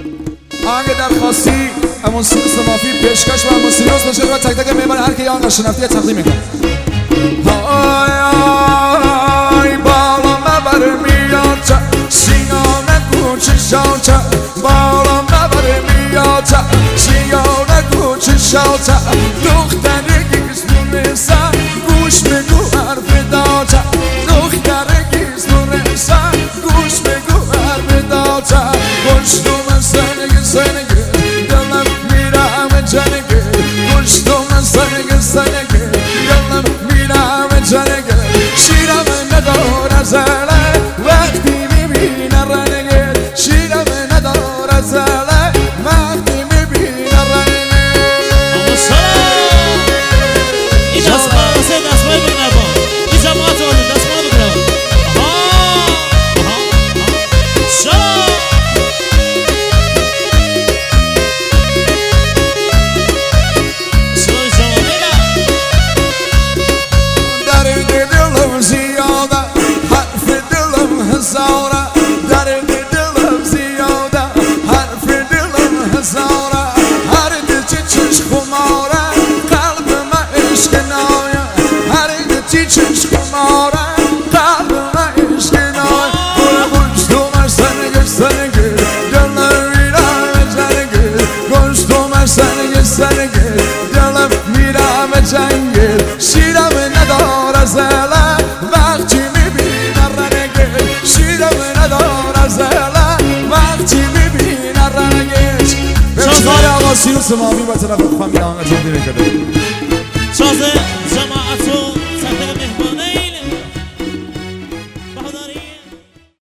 آهنگ درخواستی موسیقی سمافی پیشکش و موسیقی باشه و تک تک میبره هر کی آهنگ شناختی تقدیم میکنه. های های بالا مبر میاد سینانه کوچه شاوچه بالا مبر میاد سینانه کوچه شاوچه دختره گیزنونه سر گوش بگو حرف داچه دختره گیزنونه سر گوش بگو حرف داچه گوشتوم سنگه دلم میرم جنگه گوشتوم سنگه دلم میرم جنگه شیرم نداره زله وقتی میبینه رنگه شیرم نداره زله وقتی میبینه رنگه. اجازه واسه دستمال بگیرم این جماعت رو دستمال بگیرم. دلم میرم جنگل شیرم نداره زله وقتی میبینه رنگه شیرم نداره زله وقتی میبینه رنگش. بسیار آقا سیروس مامی با طرف فامیل آنگا تون دیره کرده.